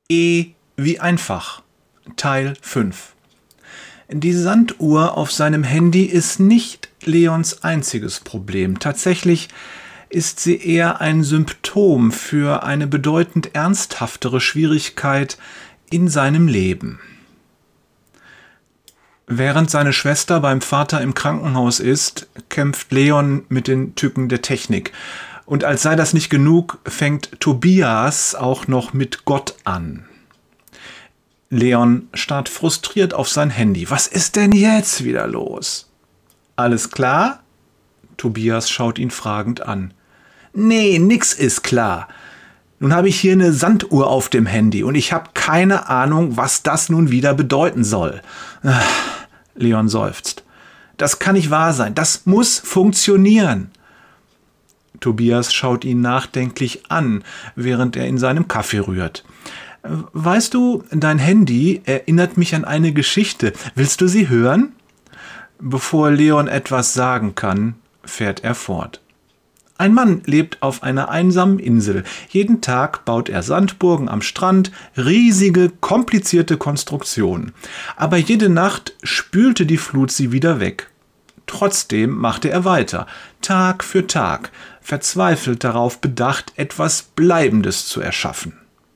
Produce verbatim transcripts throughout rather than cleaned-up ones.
E wie einfach. Teil fünf. Die Sanduhr auf seinem Handy ist nicht Leons einziges Problem. Tatsächlich ist sie eher ein Symptom für eine bedeutend ernsthaftere Schwierigkeit in seinem Leben. Während seine Schwester beim Vater im Krankenhaus ist, kämpft Leon mit den Tücken der Technik. Und als sei das nicht genug, fängt Tobias auch noch mit Gott an. Leon starrt frustriert auf sein Handy. Was ist denn jetzt wieder los? Alles klar? Tobias schaut ihn fragend an. Nee, nix ist klar. Nun habe ich hier eine Sanduhr auf dem Handy und ich habe keine Ahnung, was das nun wieder bedeuten soll. Leon seufzt. Das kann nicht wahr sein. Das muss funktionieren. Tobias schaut ihn nachdenklich an, während er in seinem Kaffee rührt. Weißt du, dein Handy erinnert mich an eine Geschichte. Willst du sie hören? Bevor Leon etwas sagen kann, fährt er fort. Ein Mann lebt auf einer einsamen Insel. Jeden Tag baut er Sandburgen am Strand, riesige, komplizierte Konstruktionen. Aber jede Nacht spülte die Flut sie wieder weg. Trotzdem machte er weiter, Tag für Tag, verzweifelt darauf bedacht, etwas Bleibendes zu erschaffen.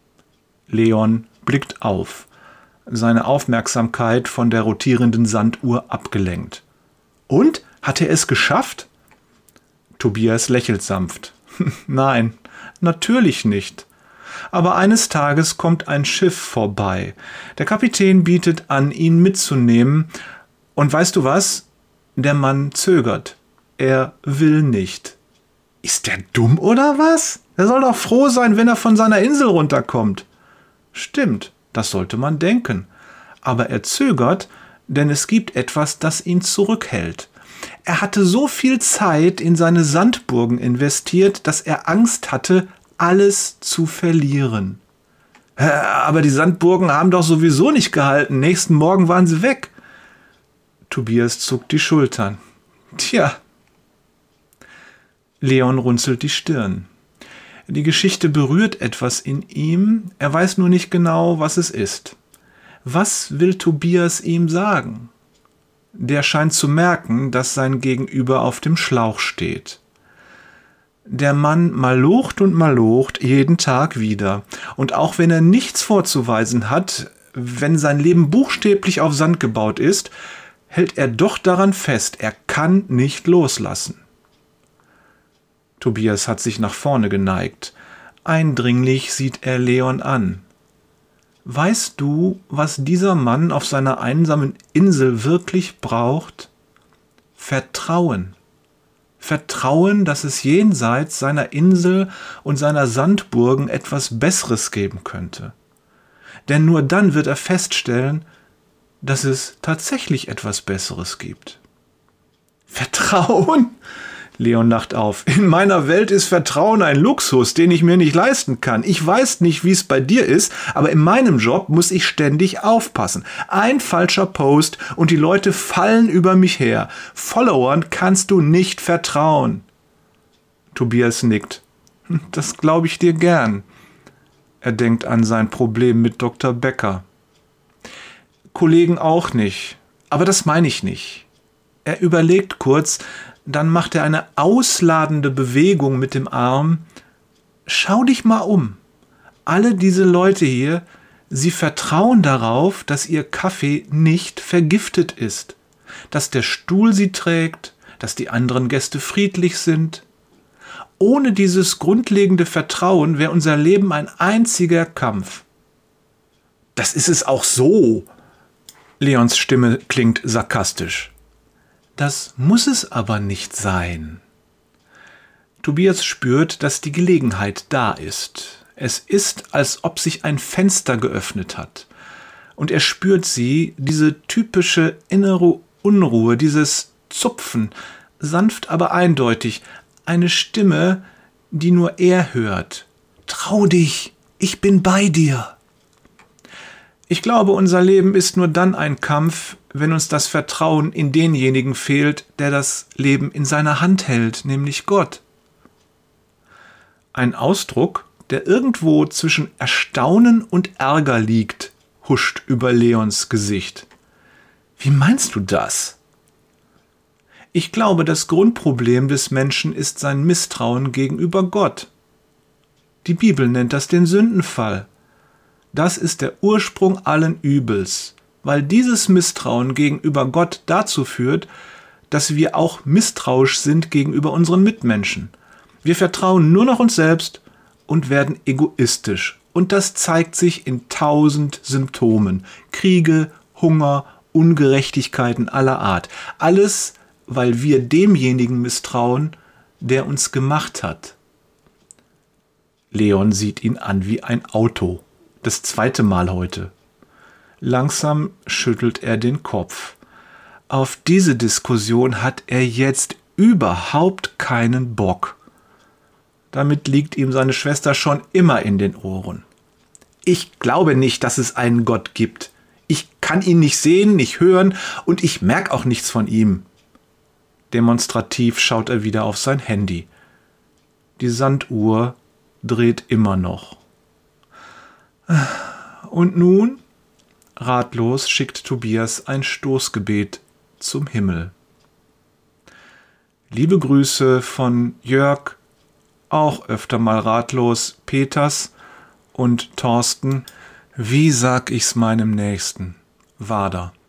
Leon blickt auf, seine Aufmerksamkeit von der rotierenden Sanduhr abgelenkt. Und? Hat er es geschafft? Tobias lächelt sanft. Nein, natürlich nicht. Aber eines Tages kommt ein Schiff vorbei. Der Kapitän bietet an, ihn mitzunehmen. Und weißt du was? Der Mann zögert. Er will nicht. Ist der dumm oder was? Er soll doch froh sein, wenn er von seiner Insel runterkommt. Stimmt, das sollte man denken. Aber er zögert, denn es gibt etwas, das ihn zurückhält. Er hatte so viel Zeit in seine Sandburgen investiert, dass er Angst hatte, alles zu verlieren. Aber die Sandburgen haben doch sowieso nicht gehalten. Nächsten Morgen waren sie weg. Tobias zuckt die Schultern. Tja. Leon runzelt die Stirn. Die Geschichte berührt etwas in ihm, er weiß nur nicht genau, was es ist. Was will Tobias ihm sagen? Der scheint zu merken, dass sein Gegenüber auf dem Schlauch steht. Der Mann malocht und malocht jeden Tag wieder. Und auch wenn er nichts vorzuweisen hat, wenn sein Leben buchstäblich auf Sand gebaut ist, hält er doch daran fest, er kann nicht loslassen. Tobias hat sich nach vorne geneigt. Eindringlich sieht er Leon an. Weißt du, was dieser Mann auf seiner einsamen Insel wirklich braucht? Vertrauen. Vertrauen, dass es jenseits seiner Insel und seiner Sandburgen etwas Besseres geben könnte. Denn nur dann wird er feststellen, dass es tatsächlich etwas Besseres gibt. Vertrauen? Leon lacht auf. In meiner Welt ist Vertrauen ein Luxus, den ich mir nicht leisten kann. Ich weiß nicht, wie es bei dir ist, aber in meinem Job muss ich ständig aufpassen. Ein falscher Post und die Leute fallen über mich her. Followern kannst du nicht vertrauen. Tobias nickt. Das glaube ich dir gern. Er denkt an sein Problem mit Doktor Becker. Kollegen auch nicht, aber das meine ich nicht. Er überlegt kurz, dann macht er eine ausladende Bewegung mit dem Arm. Schau dich mal um. Alle diese Leute hier, sie vertrauen darauf, dass ihr Kaffee nicht vergiftet ist, dass der Stuhl sie trägt, dass die anderen Gäste friedlich sind. Ohne dieses grundlegende Vertrauen wäre unser Leben ein einziger Kampf. Das ist es auch so. Leons Stimme klingt sarkastisch. Das muss es aber nicht sein. Tobias spürt, dass die Gelegenheit da ist. Es ist, als ob sich ein Fenster geöffnet hat. Und er spürt sie, diese typische innere Unruhe, dieses Zupfen, sanft aber eindeutig, eine Stimme, die nur er hört. Trau dich, ich bin bei dir. Ich glaube, unser Leben ist nur dann ein Kampf, wenn uns das Vertrauen in denjenigen fehlt, der das Leben in seiner Hand hält, nämlich Gott. Ein Ausdruck, der irgendwo zwischen Erstaunen und Ärger liegt, huscht über Leons Gesicht. Wie meinst du das? Ich glaube, das Grundproblem des Menschen ist sein Misstrauen gegenüber Gott. Die Bibel nennt das den Sündenfall. Das ist der Ursprung allen Übels, weil dieses Misstrauen gegenüber Gott dazu führt, dass wir auch misstrauisch sind gegenüber unseren Mitmenschen. Wir vertrauen nur noch uns selbst und werden egoistisch. Und das zeigt sich in tausend Symptomen. Kriege, Hunger, Ungerechtigkeiten aller Art. Alles, weil wir demjenigen misstrauen, der uns gemacht hat. Leon sieht ihn an wie ein Auto. Das zweite Mal heute. Langsam schüttelt er den Kopf. Auf diese Diskussion hat er jetzt überhaupt keinen Bock. Damit liegt ihm seine Schwester schon immer in den Ohren. Ich glaube nicht, dass es einen Gott gibt. Ich kann ihn nicht sehen, nicht hören und ich merke auch nichts von ihm. Demonstrativ schaut er wieder auf sein Handy. Die Sanduhr dreht immer noch. Und nun? Ratlos schickt Tobias ein Stoßgebet zum Himmel. Liebe Grüße von Jörg, auch öfter mal ratlos, Peters und Thorsten. Wie sag ich's meinem Nächsten? Wader.